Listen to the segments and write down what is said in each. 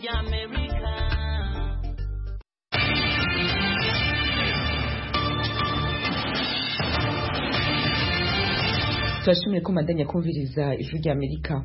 ry'Amerika. Turashimye ko mandanya kumviriza ijwi ry'Amerika.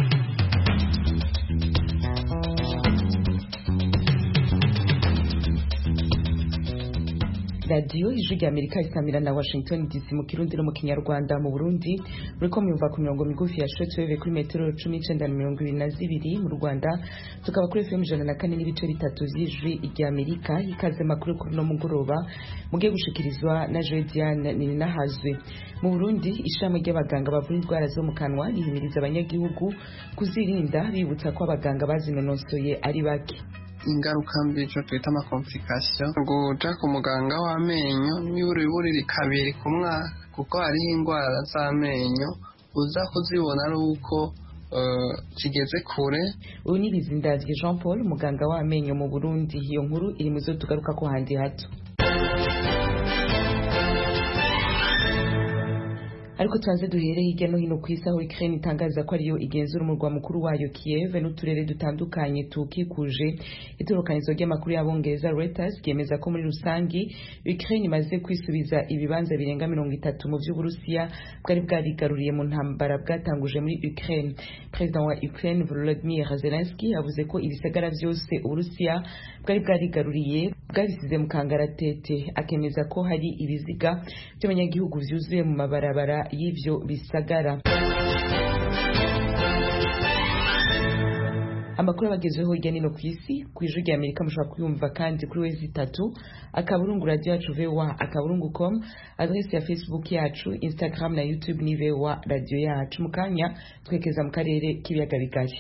Radio ijwi ry'Amerika isamira na Washington DC mu Kirundi no mu Kinyarwanda. Mu Burundi muriko myumva ku mirongo migufi ya shortwave kuri metero 1922 mu Rwanda, tukaba kuri FM 104 n'ibice bitatu z'ijwi ry'Amerika. Ikaze makuru kuri no mugoroba mugiye gushikirizwa na Jodiane Ninahazwe. Mu Burundi ishami ry'abaganga bavura indwara zo mu kanwa rihimiriza abanyagihugu kuzirinda, bibutsa ko abaganga bazinonosoye ari bake. Ingaruka mbi cyo twita ama complication guja ku muganga w'amenyo n'iburi kabiri ku mwaka, kuko hari indwara z'amenyo uza kuzibona ari uko kigeze kure. Uyu ni Bizindazwe Jean Paul, muganga w'amenyo mu Burundi. Iyo nkuru iri muzo tugaruka ko handi hato. Ariko tuanze duhere hirya no hino kw'isi, aho Ukraine itangaza ko ariyo igenzura umurwa mukuru wayo Kiev n'uturere dutandukanye tukikuje. Itorokanizo ry'amakuru y'abongereza Reuters ryemeza ko muri rusangi Ukraine imaze kwisubiza ibibanza birenga 30 mu vy'Uburusiya bwari bwarigaruriye mu ntambara bwatanguje muri Ukraine. President wa Ukraine Volodymyr Zelensky yavuze ko ibisagara vyose Uburusiya bwari bwarigaruriye bwabisize mu kangaratete, akemeza ko hari ibiziga by'abanyagihugu vyuzuye mu mabarabara y'ivyo bisagara. Amakuru abagezweho hirya no hino kw'isi kw'ijwi ry'Amerika mushobora kuyumva kandi kuri wezi 3 akaburungu radio yacu VOA akaburungu.com, adresse ya Facebook yacu, Instagram na YouTube ni VOA radio yacu. Mukanya twekeza mu karere k'ibiyaga bigari.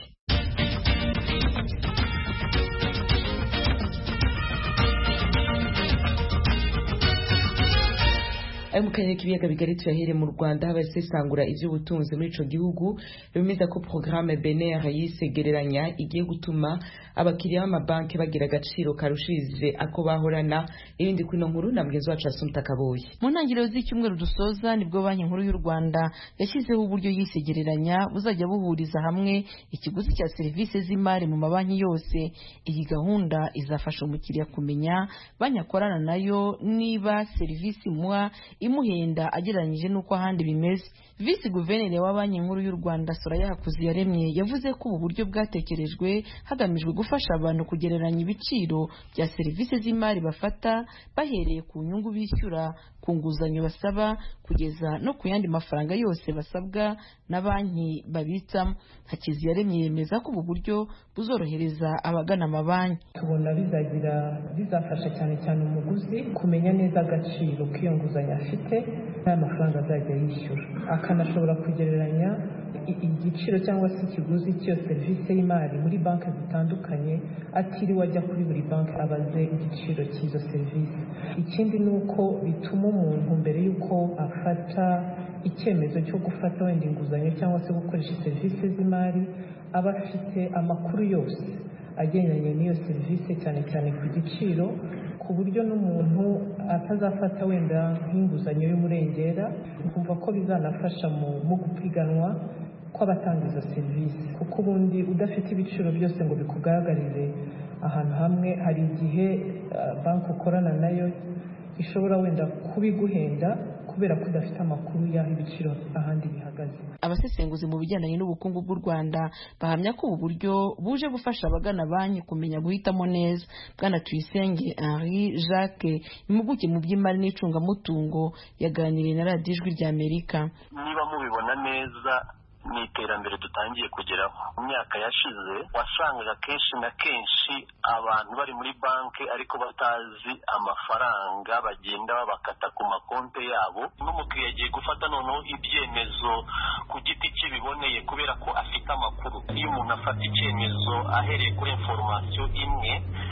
Mu karere k'ibiyaga bigari tuyahere mu Rwanda, abasesangura ivy'ubutunzi muri ico gihugu bemeza ko programme BNR yisegereranya igiye gutuma abakiriya b'amabanki bagira agaciro karushije ako bahorana. Ibindi kwino nkuru na mugenzi wacu Asumta Kaboyi. Mu ntangiriro z'icyumweru dusoza nibwo Banki Nkuru y'u Rwanda yashyizeho uburyo yisegereranya buzajya buhuriza hamwe ikiguzi cya serivisi z'imari mu mabanki yose. Iyi gahunda izafasha umukiriya kumenya banki akorana nayo niba serivisi muha imuhenda agereranyije nuko ahandi bimeze. Vice Guverineri wa Banki Nkuru y'u Rwanda Soraya Hakuziyaremye yavuze ko ubu buryo bwatekerejwe hagamijwe gufasha abantu kugereranya ibiciro bya serivisi z'imari bafata bahereye ku nyungu bishyura, ku nguzanyo basaba, kugeza no ku yandi mafaranga yose basabwa na banki babitsamo. Hakiziyaremye yemeza ko ubu buryo buzorohereza abagana amabanki. Tubona bizafasha cyane cyane umuguzi kumenya neza agaciro k'iyo nguzanyo afite n'amafaranga azajya yishyura, akanashobora kugereranya igiciro cyangwa se ikiguzi cy'iyo serivisi y'imari muri banki zitandukanye atiriwe ajya kuri buri banki abaze igiciro cy'izo serivisi. Ikindi ni uko bituma umuntu mbere y'uko afata icyemezo cyo gufata wenda inguzanyo cyangwa se gukoresha serivisi z'imari aba afite amakuru yose agendanye n'iyo serivisi, cyane cyane ku giciro, ku buryo n'umuntu atazafata wenda nk'inguzanyo y'umurengera. Kumva ko bizanafasha mu gupiganwa kw'abatanga izo serivisi, kuko ubundi udafite ibiciro byose ngo bikugaragarire ahantu hamwe, hari igihe banki ukorana nayo ishobora wenda kubiguhenda kubera ko udafite amakuru y'aho ibiciro ahandi bihagaze. Abasesenguzi mu bijyanye n'ubukungu bw'u Rwanda bahamya ko ubu buryo buje gufasha abagana banki kumenya guhitamo neza. Bwana Tuyisenge Henri Jacques, impuguke mu by'imari n'icungamutungo, yaganiriye na Radio Ijwi ry'Amerika. Niba mubibona neza ni iterambere dutangiye kugeraho. Mu myaka yashize wasangaga kenshi na kenshi abantu bari muri banki ariko batazi amafaranga bagenda babakata ku makonte yabo, n'umukiriya agiye gufata noneho ibyemezo ku giti cye biboneye kubera ko afite amakuru. Iyo umuntu afata icyemezo ahereye kuri information imwe,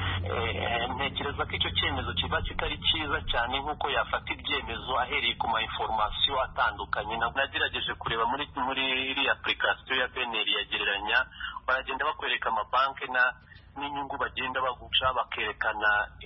ntekereza ko icyo cyemezo kiba kitari cyiza cyane nk'uko yafata ibyemezo ahereye ku ma information atandukanye. Nagerageje kureba muri application ya BNR yagereranya, baragenda bakwereka amabanki n'inyungu bagenda baguca, bakerekana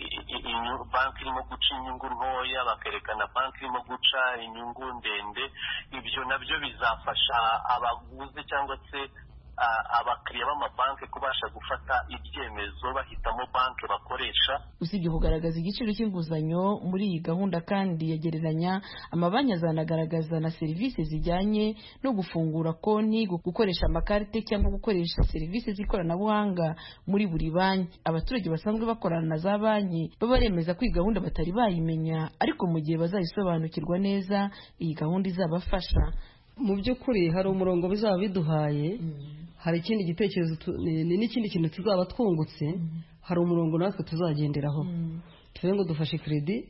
banki irimo guca inyungu ntoya, bakerekana banki irimo guca inyungu ndende. Ibyo nabyo bizafasha abaguzi cyangwa se abakiriya b'amabanki kubasha gufata ibyemezo bahitamo banki bakoresha. Usibye kugaragaza igiciro cy'inguzanyo muri iyi gahunda kandi yagereranya, amabanki azanagaragaza na serivisi zijyanye no gufungura konti, gukoresha amakarite cyangwa gukoresha serivisi z'ikoranabuhanga muri buri banki. Abaturage basanzwe bakorana na za banki baba baremeza ko iyi gahunda batari bayimenya, ariko mu gihe bazayisobanukirwa neza iyi gahunda izabafasha. Mu by'ukuri hari umurongo bizaba biduhaye, hari ikindi gitekerezo n'ikindi kintu tuzaba twungutse, hari umurongo natwe tuzagenderaho. Tuvuge ngo dufashe kredi,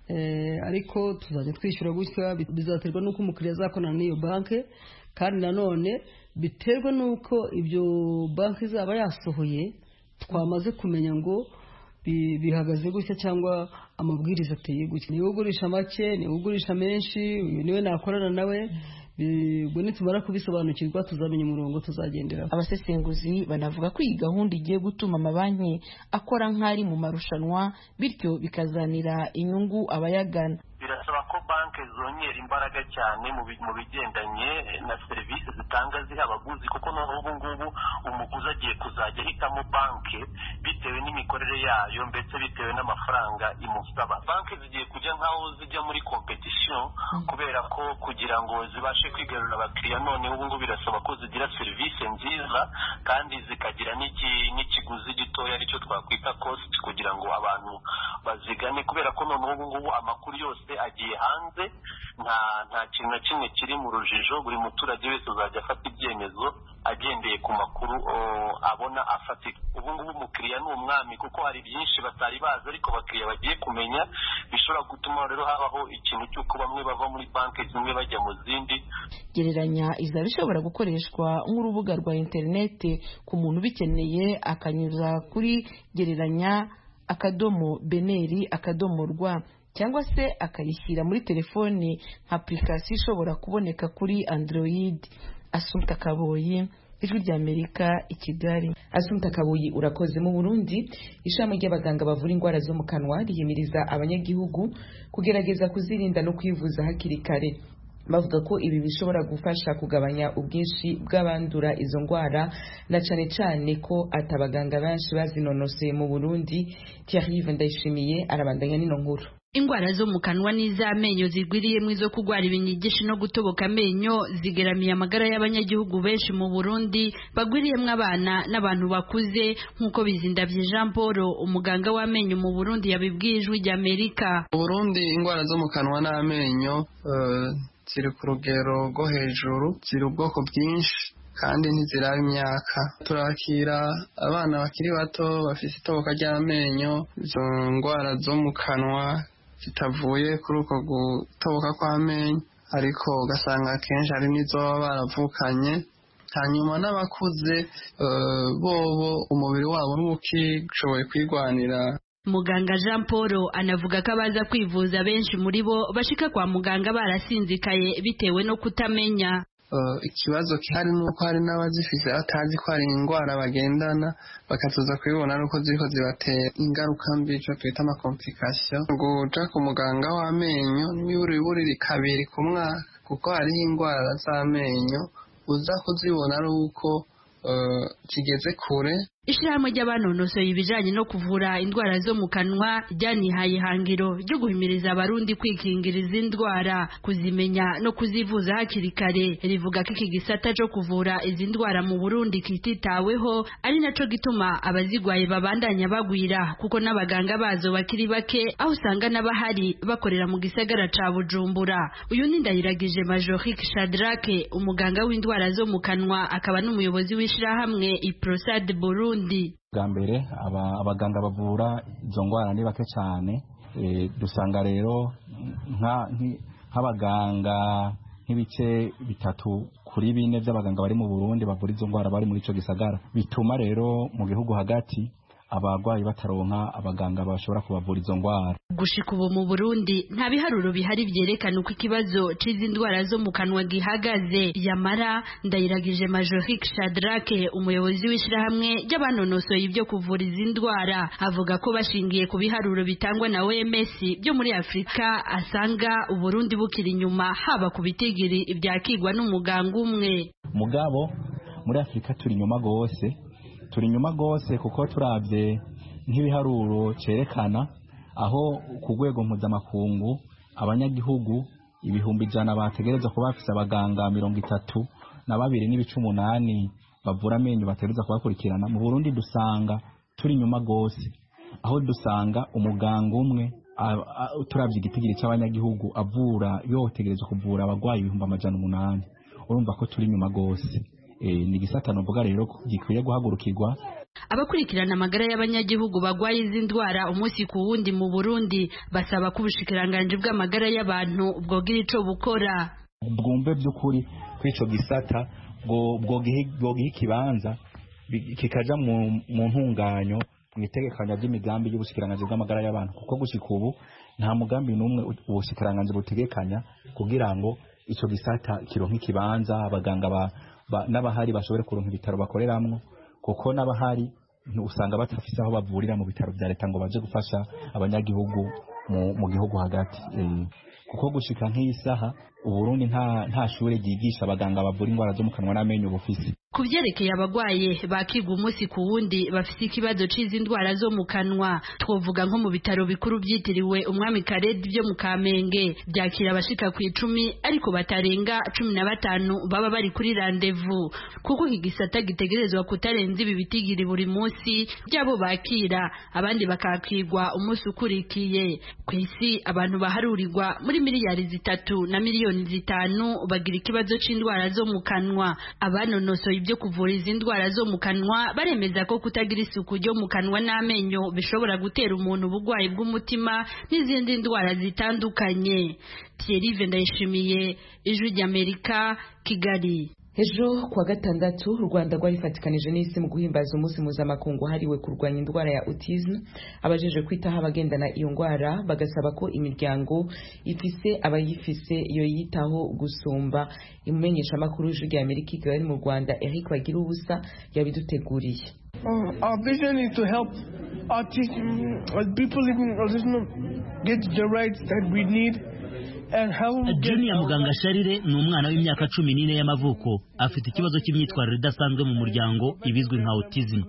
ariko tuzajya twishyura gutya, bizaterwa n'uko umukiriya azakorana n'iyo banki, kandi nanone biterwa n'uko ibyo banki izaba yasohoye twamaze kumenya ngo bihagaze gutya cyangwa amabwiriza ateye gutya. Niwe ugurisha make, niwe ugurisha menshi, uyu niwe nakorana nawe. Ubwo nitumara kubisobanukirwa tuzamenya umurongo tuzagenderaho. Abasesenguzi banavuga ko iyi gahunda igiye gutuma amabanki akora nk'ari mu marushanwa, bityo bikazanira inyungu abayagana. Birasaba ko banki zongera imbaraga cyane mu bigendanye na serivisi zitanga ziha abaguzi, kuko ubu ngubu umuguzi agiye kuzajya ahitamo banki bitewe n'imikorere yayo, ndetse bitewe n'amafaranga imusaba. Banki zigiye kujya nk'aho zijya muri competition, kubera ko kugira ngo zibashe kwigarurira abakiriya none ubu ngubu birasaba ko zigira serivisi nziza kandi zikagira n'ikiguzi gitoya aricyo twakwita cost, kugira ngo abantu bazigane, kubera ko none ubu ngubu amakuru yose agiye hanze, nta kintu na kimwe kiri mu rujijo. Buri muturage wese uzajya afata ibyemezo agendeye ku makuru abona afatika. Ubu ngubu umukiriya ni umwami, kuko hari byinshi batari bazi ariko abakiriya bagiye kumenya, bishobora gutuma rero habaho ikintu cy'uko bamwe bava muri banki zimwe bajya mu zindi. Gereranya izaba ishobora gukoreshwa nk'urubuga rwa interineti ku muntu ubikeneye, akanyuza kuri gereranya.beneri.rwa cyangwa se akayishyira muri telefoni nka application ishobora kuboneka kuri Android. Assumpta Kaboyi, Ijwi ry'Amerika, i Kigali. Assumpta Kaboyi, urakoze. Mu Burundi, ishami ry'abaganga bavura indwara zo mu kanwa rihimiriza abanyagihugu kugerageza kuzirinda no kwivuza hakiri kare. Bavuga ko ibi bishobora gufasha kugabanya ubwinshi bw'abandura izo ndwara, na cyane cyane ko atabaganga benshi bazinonoseye mu Burundi. Thierry Ndayishimiye arabandanya n'ino nkuru. Ingwara zo mu kanwa n'iz'amenyo zigwiriyemo izo kugwara ibinyigisho no gutoboka amenyo zigeramiye amagara y'abanyagihugu benshi mu Burundi, bagwiriyemo abana n'abantu bakuze, nk'uko Bizindavye Jean Paul, umuganga w'amenyo mu Burundi, yabibwiye Ijwi ry'Amerika. Mu Burundi ingwara zo mu kanwa n'amenyo ziri ku rugero rwo hejuru, ziri ubwoko bwinshi kandi ntiziraba imyaka. Turakira abana bakiri bato bafite itoboka ry'amenyo, izo ndwara zo mu kanwa zitavuye kuri uko gutoboka kw'amenyo, ariko ugasanga akenshi hari n'izo baba baravukanye. Hanyuma n'abakuze bobo umubiri wabo ntukishoboye kwigwanira. Muganga Jean Paul anavuga ko abaza kwivuza benshi muri bo bashika kwa muganga barasinzikaye bitewe no kutamenya. Ikibazo kihari nuko hari n'abazifise batazi ko ari indwara bagendana, bakatuza kubibona nuko ziriko zibatera ingaruka mbi, ico twita ama complication. Guja ku muganga w'amenyo n'iburi kabiri ku mwaka, kuko hariho indwara z'amenyo uza kuzibona ari uko kigeze kure. Ishirahamwe ry'abanonosoye ibijanye no kuvura indwara zo mu kanwa ryanihaye ihangiro ryo guhimiriza abarundi kwikingiriza indwara, kuzimenya no kuzivuza hakiri kare. Rivuga ko iki gisata cyo kuvura izi ndwara mu Burundi kititaweho, ari naco gituma abazigwaye babandanya bagwira, kuko n'abaganga bazo bakiri bake, aho usanga n'abahari bakorera mu gisagara ca Bujumbura. Uyu ni Ndayiragije Majorique Shadrake, umuganga w'indwara zo mu kanwa, akaba n'umuyobozi w'ishirahamwe Iprosad Burundi. Bwa mbere abaganga bavura izo ndwara ni bake cyane. Dusanga rero nk'abaganga nk'ibice 3 kuri 4 by'abaganga bari mu Burundi bavura izo ndwara bari muri ico gisagara. Bituma rero mu gihugu hagati abagwayi bataronka abaganga bashobora kubavura izo ndwara. Gushika ubu mu Burundi nta biharuro bihari byerekana uko ikibazo c'izi ndwara zo mu kanwa gihagaze. Yamara Ndayiragije Majorique Shadrake, umuyobozi w'ishirahamwe ry'abanonosoye ibyo kuvura izi ndwara, avuga ko bashingiye ku biharuro bitangwa na OMS byo muri Afrika, asanga Uburundi bukiri inyuma haba ku bitigiri ibyakigwa n'umuganga umwe. Mugabo muri Afrika turi nyuma gose kuko turavye nk'ibiharuro cerekana aho ku rwego mpuzamakungu abanyagihugu ibihumbi 100 bategereza kuba bafise abaganga 32.8 bavura amenyo bategereza kubakurikirana. Mu Burundi dusanga turi nyuma gose, aho dusanga umuganga umwe turavye igitigiri cy'abanyagihugu avura yotegereza kuvura abagwayi 800. Urumva ko turi nyuma gose. Ni gisata novuga rero gikwiye guhagurukirwa. Abakurikirana amagara y'abanyagihugu bagwaye izi ndwara umunsi ku wundi mu Burundi basaba ko ubushikiranganje bw'amagara y'abantu bwogira ico bukora. Bwumve by'ukuri kwico gisata bwogiha ikibanza kikaja mu ntunganyo mu itegekanya ry'imigambi y'ubushikiranganje bw'amagara y'abantu, kuko gushika ubu nta mugambi n'umwe ubushikiranganje butegekanya kugira ngo ico gisata kironka ikibanza, abaganga n'abahari bashobore kuronka ibitaro bakoreramwo, kuko n'abahari usanga batafise aho bavurira mu bitaro bya leta ngo baje gufasha abanyagihugu mu gihugu hagati. Kuko gushika nk'isaha Uburundi nta shure ryigisha abaganga bavura indwara zo mu kanwa n'amenyo bufise. Kuvyerekeye abagwaye bakigwa umunsi ku wundi bafise ikibazo c'izi ndwara zo mu kanwa, twovuga nko mu bitaro bikuru byitiriwe umwami Karedi byo mu Kamenge byakira abashika ku 10 ariko batarenga 15 baba bari kuri rendezvous, kuko igisata gitegerezwa kutarenza ibi bitigiri buri munsi byabo bakira, abandi bakakigwa umunsi ukurikiye. Kwisi abantu baharurirwa muri miliyari 3 na miliyoni 5 bagira ikibazo c'indwara zo mu kanwa. Abanonosoye ibyo kuvura izi ndwara zo mu kanwa baremeza ko kutagira isuku ryo mu kanwa n'amenyo bishobora gutera umuntu ubugwayi bw'umutima n'izindi ndwara zitandukanye. Thierry Ndayishimiye, Ijwi ry'Amerika, Kigali. Ejo kuwa gatandatu u Rwanda rwarifatikanije n'isi mu guhimbaza umunsi mpuzamakungu hariwe kurwanya indwara ya autisme. Abajeje kwitaho abagendana iyo ndwara bagasaba ko imiryango ifise abayifise yo yitaho gusumba. Imumenyesha makuru y'Ijwi ry'Amerika Kigali mu Rwanda Eric Bagirubusa yabiduteguriye. Our vision is to help people living with autism get the rights that we need. Junior Muganga Sharire ni umwana w'imyaka 14 y'amavuko, afite ikibazo cy'imyitwarire idasanzwe mu muryango ibizwi nka autism.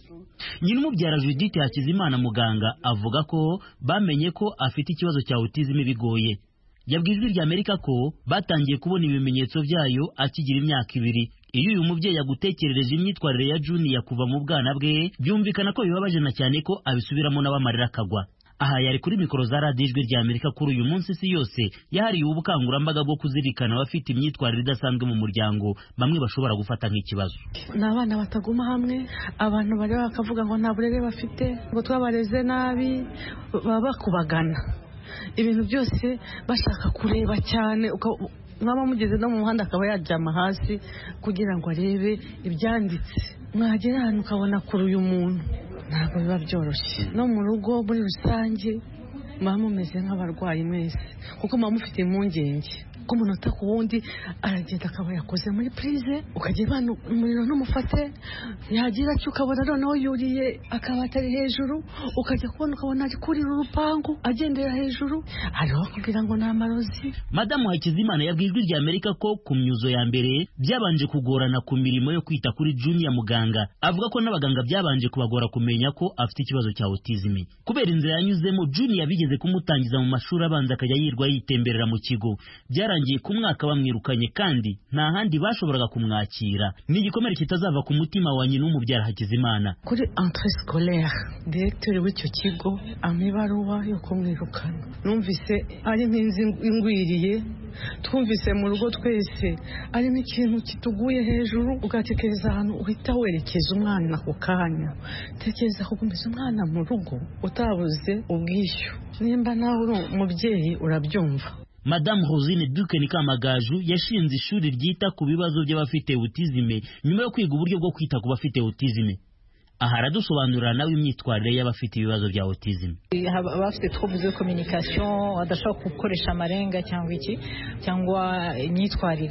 Nyina umubyara Judith Hakizimana Muganga avuga ko bamenye ko afite ikibazo cya autism bigoye. Yabwiye Ijwi ry'Amerika ko batangiye kubona ibimenyetso byayo akigira imyaka 2. Iyo uyu mubyeyi yagutekerereje imyitwarire ya Junior kuva mu bwana bwe, byumvikana ko bibabaje na cyane ko abisubiramo n'abamarira akagwa. Aha yari kuri mikoro za Radio Ijwi ry'Amerika kuri uyu munsi isi yose yahariye ubukangurambaga bwo kuzirikana abafite imyitwarire idasanzwe mu muryango bamwe bashobora gufata nk'ikibazo. N'abana bataguma hamwe, abantu bari bakavuga ngo nta burere bafite, ngo twabareze nabi, baba kubagana ibintu byose bashaka kureba cyane, mwaba mugeze no mu muhanda akaba yajama hasi kugira ngo arebe ibyanditse. Mwagera ahantu ukabona kuri uyu muntu ntabwo biba byoroshye. No mu rugo muri rusange muba mumeze nk'abarwayi mwese, kuko muba mufite impungenge ko umunota ku wundi aragenda akaba yakoze muri prize, ukajya bana umuriro n'umufate, yagira cyo ukabona noneho yuriye akaba atari hejuru, ukajya kubona ukabona ari kuri urupangu agendera hejuru, ariho kugira ngo nta marozi. Madamu Hakizimana yabwiye Ijwi ry'Amerika ko ku myuzo ya mbere byabanje kugorana ku mirimo yo kwita kuri Junior Muganga. Avuga ko n'abaganga byabanje kubagora kumenya ko afite ikibazo cya autism. Kubera inzira yanyuzemo, Junior bigeze kumutangiza mu mashuri abanza akajya yirwa yitemberera mu kigo. Byarangiye ku mwaka bamwirukanye kandi nta handi bashoboraga kumwakira. Ni igikomere kitazava ku mutima wa nyina w'umubyara Hakizimana. Kuri entrée scolaire directeur w'icyo kigo amibaruwa yo kumwirukana, numvise ari nk'inzi ingwiriye, twumvise mu rugo twese ari n'ikintu kituguye hejuru, ugatekereza ahantu uhita werekeza umwana ku kanya. Tekereza kugumiza umwana mu rugo utabuze ubwishyu. Nimba nawe uri umubyeyi urabyumva. Madame Rosine Duke Kamagaju yashinze ishuri ryita ku bibazo by'abafite autism nyuma yo kwiga uburyo bwo kwita ku bafite autism. Aha aradusobanurira nawe imyitwarire y'abafite ibibazo bya autism. Abafite trouble de communication, adashobora gukoresha amarenga cyangwa imyitwarire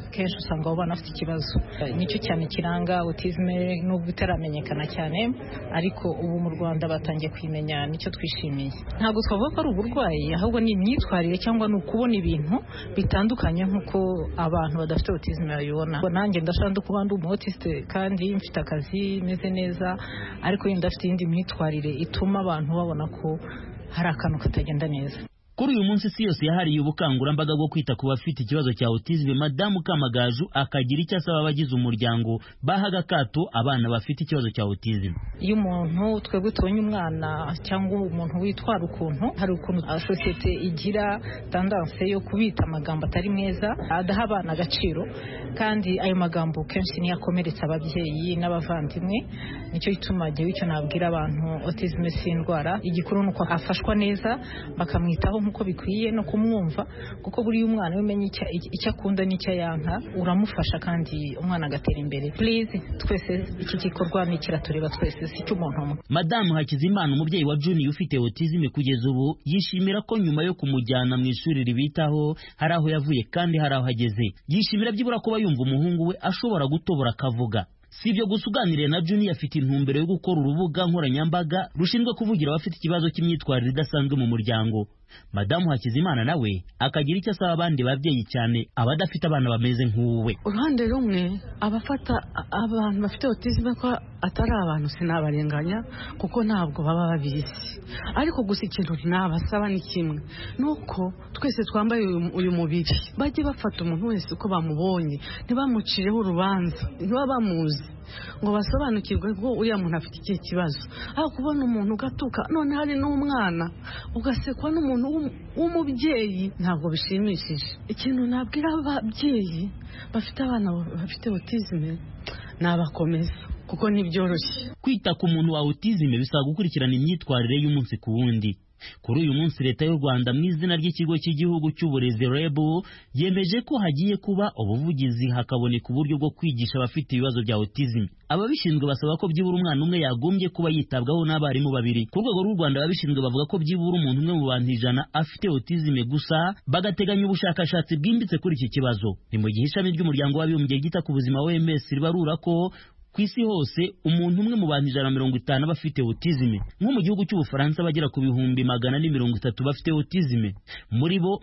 kenshi usanga abo bana bafite ikibazo. Nicyo cyane kiranga autisme nubwo itaramenyekana cyane, ariko ubu mu Rwanda batangiye kwimenya, nicyo twishimiye. Ntabwo twavuga ko ari uburwayi, ahubwo ni imyitwarire cyangwa ni ukubona ibintu bitandukanye nk'uko abantu badafite autisme babibona. Nanjye ndashaka kuba ndi umu autiste kandi mfite akazi meze neza, ariko yenda afite indi myitwarire ituma abantu babona ko hari akantu katagenda neza. Kuri uyu munsi isi yose yahariye ubukangurambaga bwo kwita ku bafite ikibazo cya autisme, Madamu Kamagaju akagira icyo asaba abagize umuryango bahaga akato abana bafite ikibazo cya autisme. Iyo umuntu twebwe tubonye umwana cyangwa umuntu witwara ukuntu, hari ukuntu sosiyete igira tendance yo kubita amagambo atari meza, adaha abana agaciro, kandi ayo magambo kenshi niyo akomeretsa ababyeyi n'abavandimwe. Nicyo gituma gihe icyo nabwira abantu, autisme si indwara, igikuru nuko afashwa neza bakamwitaho nkuko bikwiye no kumwumva, kuko buri umwana umenye icyo akunda n'icyo yanka uramufasha kandi umwana agatera imbere. Please twese iki gikorwa ni kiratureba twese, si cy'umuntu umwe. Madamu Hakizimana, umubyeyi wa Junior ufite autisme kugeza ubu, yishimira ko nyuma yo kumujyana mu ishuri ribitaho hari aho yavuye kandi hari aho ageze. Yishimira byibura kuba yumva umuhungu we ashobora gutobora akavuga. Si ibyo gusa, uganiriye na Junior afite intumbero yo gukora urubuga nkoranyambaga rushinzwe kuvugira abafite ikibazo cy'imyitwarire idasanzwe mu muryango. Madamu Hakizimana nawe akagira icyo asaba abandi babyeyi, cyane abadafite abana bameze nk'uwe. Uruhande rumwe abafata abantu bafite autisme ko atari abantu sinabarenganya, kuko ntabwo baba babizi, ariko gusa ikintu nabasaba ni kimwe, nuko twese twambaye uyu mubiri bajye bafata umuntu wese uko bamubonye, ntibamucireho urubanza, ntibabamuzi, ngo basobanukirwe ko uriya muntu afite ikihe kibazo. Aho kubona umuntu ugatuka, none hari n'umwana ugasekwa n'umuntu w'umubyeyi, ntabwo bishimishije. Ikintu nabwira ababyeyi bafite abana bafite autisme nabakomeza, kuko ntibyoroshye. Kwita ku muntu wa autisme bisaba gukurikirana imyitwarire y'umunsi ku wundi. Kuri uyu munsi Leta y'u Rwanda mu izina ry'ikigo cy'igihugu cy'uburezi REB yemeje ko hagiye kuba ubuvugizi, hakaboneka uburyo bwo kwigisha abafite ibibazo bya autisme. Ababishinzwe basaba ko byibura umwana umwe yagombye kuba yitabwaho n'abarimu babiri. Ku rwego rw'u Rwanda ababishinzwe bavuga ko byibura umuntu umwe mu bantu 100 afite autisme gusa, bagateganya ubushakashatsi bwimbitse kuri iki kibazo. Ni mu gihe ishami ry'umuryango w'abibumbye ryita ku buzima OMS ribarura ko ku isi hose umuntu umwe mu bantu 150 bafite autisme. Nko mu gihugu cy'Ubufaransa bagera ku bihumbi 430 bafite autisme, muri bo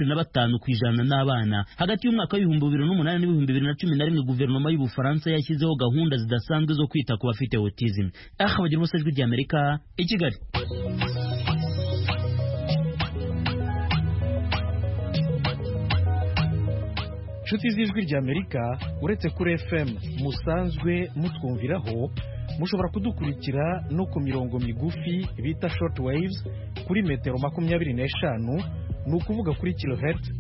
25% n'abana. Hagati y'umwaka wa 2008 n'ibihumbi 2011 guverinoma y'Ubufaransa yashyizeho gahunda zidasanzwe zo kwita ku bafite autisme. Bagira umusajwi ry'Amerika i Kigali. Inshuti z'ijwi ry'Amerika, uretse kuri FM musanzwe mutwumviraho, mushobora kudukurikira no ku mirongo migufi bita short waves kuri metero 25, ni ukuvuga kuri kilohertz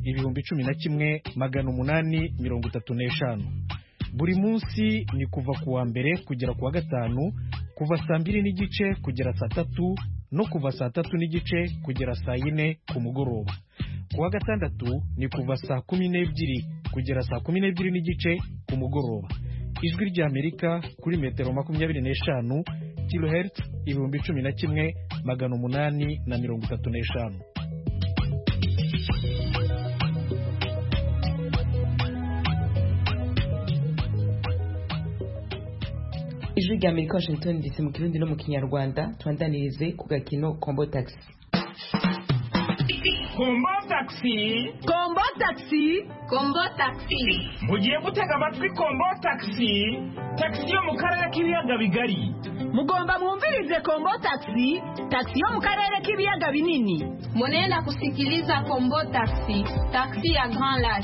11,835. Buri munsi ni kuva ku wa mbere kugera ku wa gatanu, kuva saa 2:30 kugera saa 3, no kuva saa 3:30 kugera saa 4 ku mugoroba. Ku wa gatandatu ni kuva saa 12 kugera saa 12:30 ku mugoroba. Ijwi ry'Amerika kuri metero 25, kilohertz 11,835. Ijwi ry'Amerika, Washington DC, mu Kirundi no mu Kinyarwanda. Twandanirize ku gakino Combo Taxi. Combo Taxi. Combo Taxi. Combo Taxi. Mugiye gutega amatwi Combo Taxi. Taxi yo mu karere k'ibiyaga bigari. Mugomba mwumvirize Combo Taxi. Taxi yo mu karere k'ibiyaga binini. Munenda kusikiliza Combo Taxi. Taxi ya Grand Lac.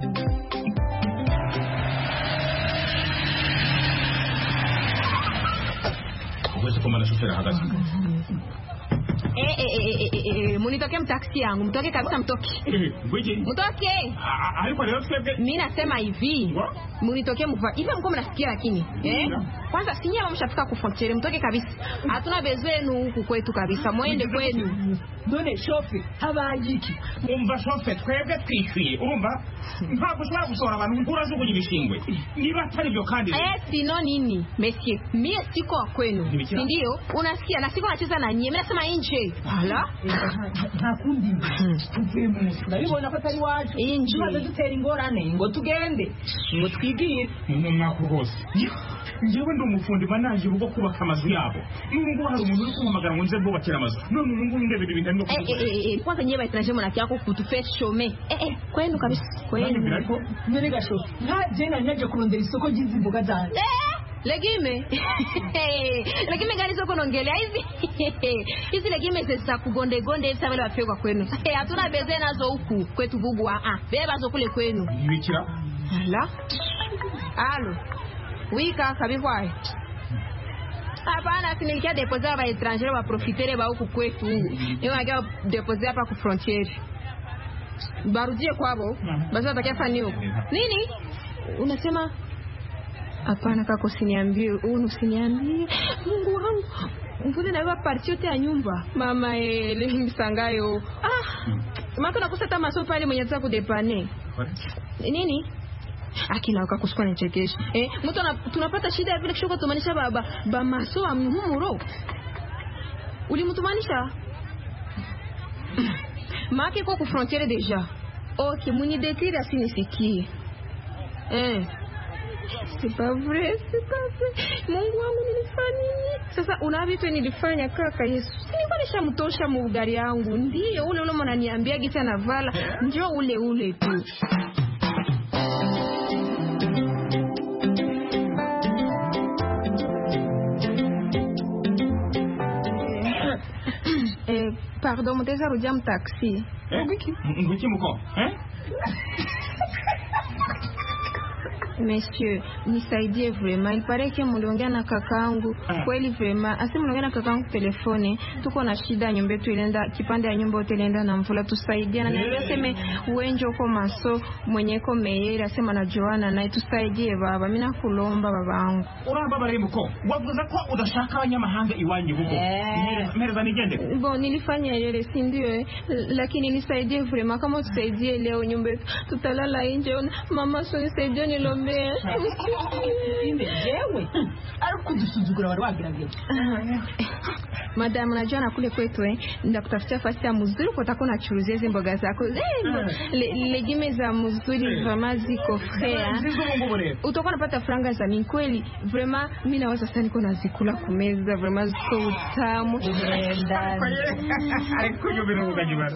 Uweze kumana shofera hagazi. Munitoke mtaxi yangu, mtoke kabisa, mtoke. Mtoke. Alikuwa leo twebwe. Mimi nasema hivi. Munitoke mva. Hivi mko mnasikia lakini? kwanza sinyie mshafika ku frontiere mtoke kabisa. Hatuna bezwenu huku kwetu kabisa. Muende kwenu. None shofe habajiki. Umva shofe twebwe twishyuye. Urumva ntabwo ushobora gusohora abantu urajugunya ibishingwe. Niba atari byo kandi. Sino nini? Monsieur, mie siko wa kwenu. Ndio, unasikia na siko nacheza na nyie. Mimi nasema nje. Hala? Ntakundi. Tuvemo. Nabibona ko atari wacu. Inje. Tumaze dutera ingorane ngo tugende. Ngo twigire. Mu mwaka rwose. Njyewe ndi umufundi banaje urugo kubaka amazu yabo. N'ubu hari umuntu uri kumpamagara ngo nze bubakira amazu. None ubu ngubu ndebe ibintu ndimo kuvuga. Kwanza nyie baitanaje mwanaki yako kutufete shome. Kwenu kabisa. Kwenu. None gasho. Ntaje na nyaje kurondera isoko ry'izi mboga zanjye. Legime. Legime gani soko nongelea hizi? Hizi legime za kugonde gonde hivi wale wafika kwenu. Hatuna beze nazo huku kwetu bubu beba zo kule kwenu. Ibikira. Hala. Alo. Wika kabihwaye. Hapana sinilikia deposer ba étranger ba profiter ba huku kwetu. Ni waga deposer hapa ku frontiere. Barudie kwabo. Basi watakia fani huko. Nini? Unasema hapana kaka usiniambie, usiniambie. Mungu wangu. Mbona na parti yote ya nyumba? Mama msangayo. Maka nakosa hata maso pale mwenye ataka kudepane. Nini? Akina ukakusukwa nichekesha. Mtu tunapata shida ya vile kishoka tumanisha ba maso wa mhumuro. Ulimtumanisha? Maki kwa ku frontiere deja. Okay, muni detire asinisikie. C'est pas vrai. Mungu wangu nilifanya nini? Sasa una vitu nilifanya kaka Yesu. Nilikuwa nishamtosha mugari yangu. Ndio ule mnaniambia gisa na vala. Njoo ule tu. Pardon, mteza rudia mtaxi. Ngiki mko? Monsieur, nisaidie vraiment. Il paraît que mliongea na kakaangu. Kweli vraiment. Asi mliongea na kakaangu telefoni. Tuko na shida nyumba yetu ilenda kipande ya nyumba yote ilenda na mvula tusaidie. Na nilisema uenje uko maso mwenye ko meyeri asema na Joana na tusaidie baba. Mimi nakulomba babangu. Ura baba remuko. Wavuza ko udashaka abanyamahanga iwanyu huko. Mhereza nigende. Bon, nilifanya yele si ndio lakini nisaidie vraiment kama tusaidie leo nyumba tutalala nje. Mama so nisaidie nilombe. Jewe ariko dusuzugura wari wagirageje. Madam najua na kule kwetu ndakutafutia fasi ya mzuri kwa takona churuzi hizo mboga zako. Legime za mzuri vraiment ziko frère. Utakuwa unapata franga za mimi kweli. Vraiment mimi naweza sasa niko nazikula kumeza vraiment ziko tamu. Ariko yo bero kujibara.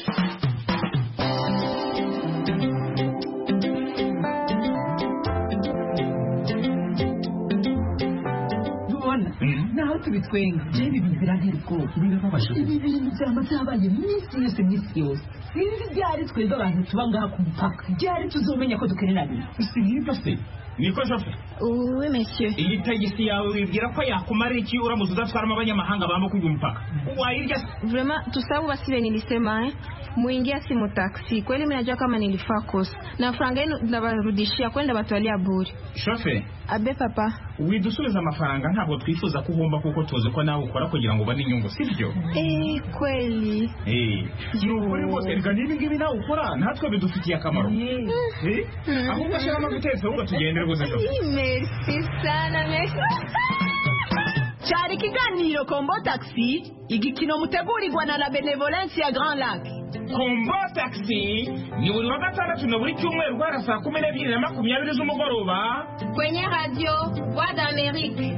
Naho tubitwenga jewe bizira nk'uko ibi bintu by'amazabaye misi yose sinzi byari twebwe abantu tuba ngaha ku mupaka byari tuzomenya ko dukenera bino sinibyo se niko shofe. Oui monsieur. Iyi tagisi yawe wibwira ko yakumara iki uramuza udatwara abanyamahanga bambo kujya umupaka wairya vraiment tusabu basibe nilisema muingia simu taxi kweli mimi najua kama nilifaa kosa na franga yenu ndabarudishia kwenda batwalia buri. Shofe abe papa widusubiza amafaranga ntabwo twifuza kuhomba kuko tuzi ko nawe ukora kugira ngo ubane inyungu sibyo? Kweli nukuri bose rega nibi ngibi nawe ukora natwe bidufitiye akamaro. Ahubwo ashaka amaguteza ahubwo tugendere gusa. Merci sana merci. Cyari kiganiro Kombo Taxi igikino mutegurirwa na la Benevolence ya Grand Lac. Kombo Taxi ni buri wa gatandatu na buri cyumweru guhera saa 12:20 z'umugoroba kwenye radio Voix d'Amérique.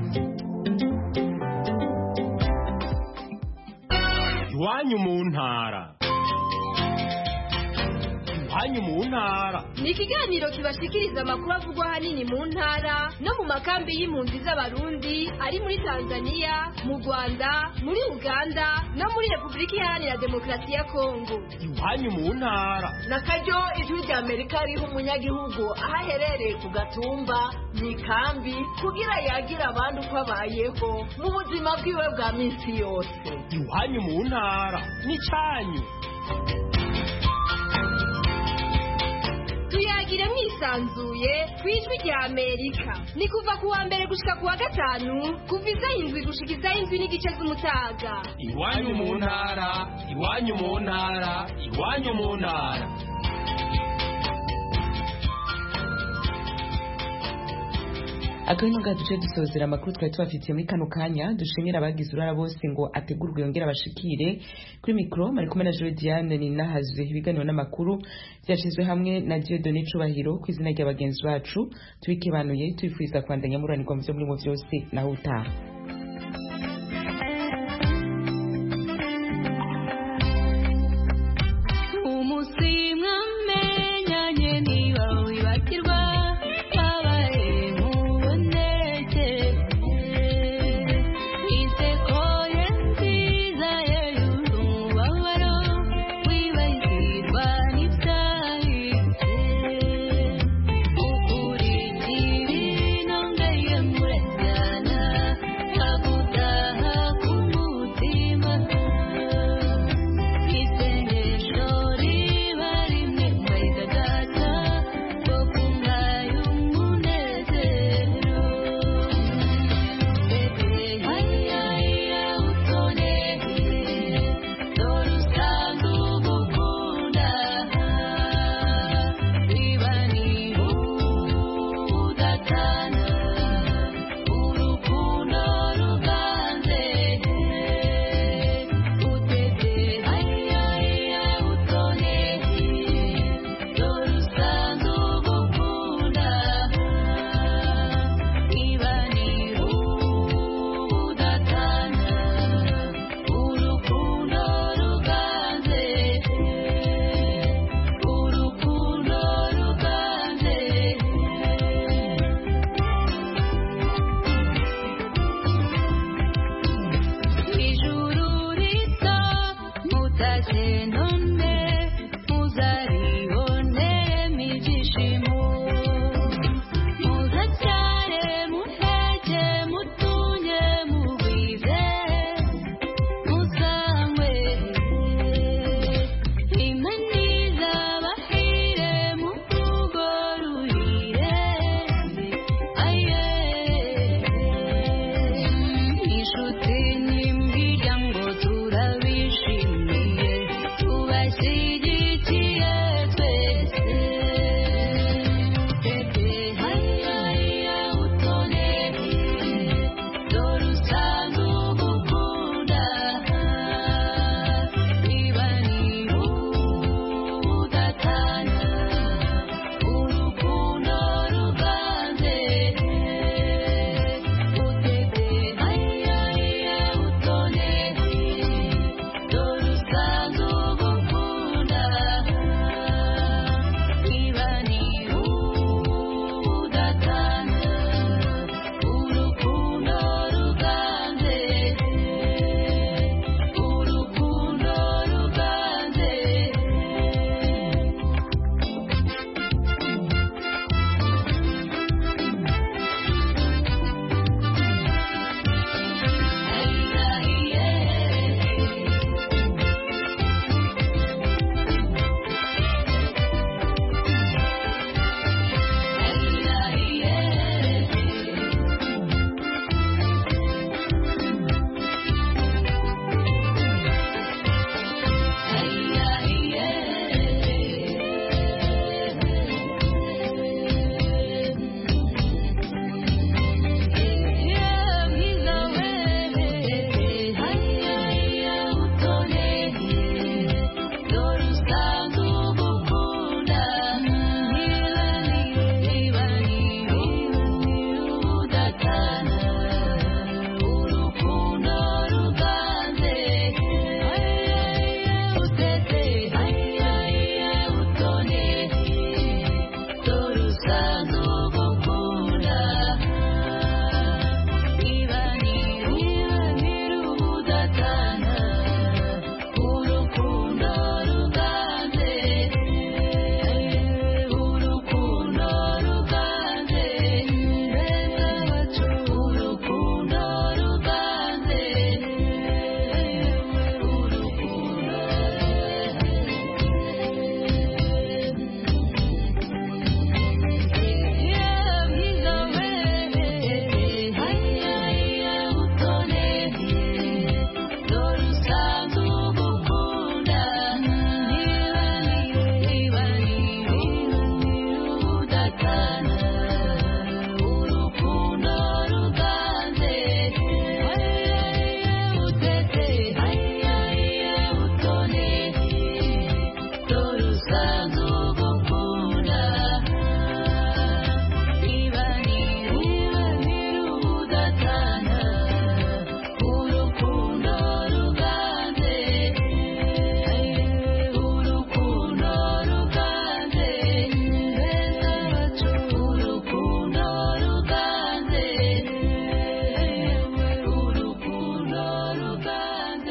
Iwanyu mu ntara. Iwanyu mu ntara ni ikiganiro kibashikiriza amakuru avugwa ahanini mu ntara no mu makambi y'impunzi z'abarundi ari muri Tanzania, mu Rwanda, muri Uganda no muri Repubulika Iharanira Demokarasi ya Kongo. Iwanyu mu ntara na karyo ijwi rya Amerika riho umunyagihugu aho aherereye ku gatumba mu ikambi kugira yagira abandi uko abayeho mu buzima bwiwe bwa minsi yose. Iwanyu mu ntara ni cyanyu. Tuyagi tuyagire mwisanzuye ku ijwi rya Amerika. Ni kuva ku wa mbere gushika ku wa gatanu kuva isaha 7 gushika isaha 7 n'igice z'umutaga. Iwanyu mu ntara, iwanyu mu ntara, iwanyu mu ntara. Akabino gaduce dusozera amakuru twari tubafitiye muri kano kanya. Dushimira abagize urara bose ngo ategurwe yongera abashikire. Kuri mikro mari kumwe na Joe Diane ni nahazwe ibiganiro n'amakuru byashizwe hamwe na Dieudonné Cubahiro ku izina ry'abagenzi bacu. Tubikebanuye twifuza kwandanya muranirwa mu byo muri mu byose naho utaha. No